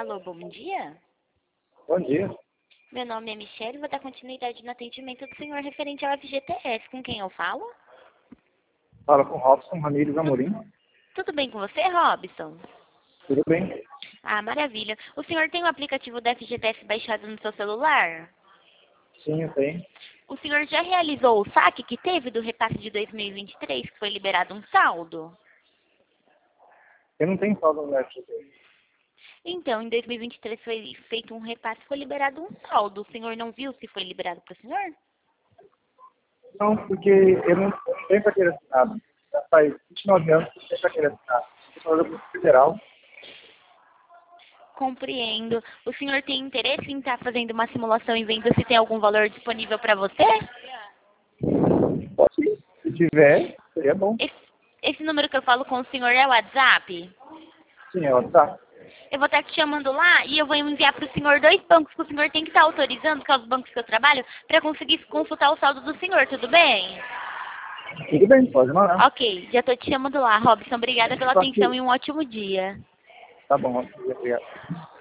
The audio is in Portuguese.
Alô, bom dia. Bom dia. Meu nome é Michelle e vou dar continuidade no atendimento do senhor referente ao FGTS. Com quem eu falo? Fala com Robson Ramírez Amorim. Tudo bem com você, Robson? Tudo bem? Ah, maravilha. O senhor tem o aplicativo do FGTS baixado no seu celular? Sim, eu tenho. O senhor já realizou o saque que teve do repasse de 2023, que foi liberado um saldo? Eu não tenho saldo no FGTS. Então, em 2023 foi feito um repasse, foi liberado um saldo. O senhor não viu se foi liberado para o senhor? Não, porque eu não tenho carteira assinada. Já faz 29 anos que eu tenho carteira assinada. Eu sou da Federal. Compreendo. O senhor tem interesse em estar fazendo uma simulação e vendo se tem algum valor disponível para você? Pode ir. Se tiver, seria bom. Esse número que eu falo com o senhor é o WhatsApp? Sim, ela tá. Eu vou estar te chamando lá e eu vou enviar para o senhor 2 bancos que o senhor tem que estar autorizando, que são os bancos que eu trabalho, para conseguir consultar o saldo do senhor, tudo bem? Tudo bem, pode mandar. Ok, já estou te chamando lá. Robson, obrigada pela Só que... atenção e um ótimo dia. Tá bom, obrigado.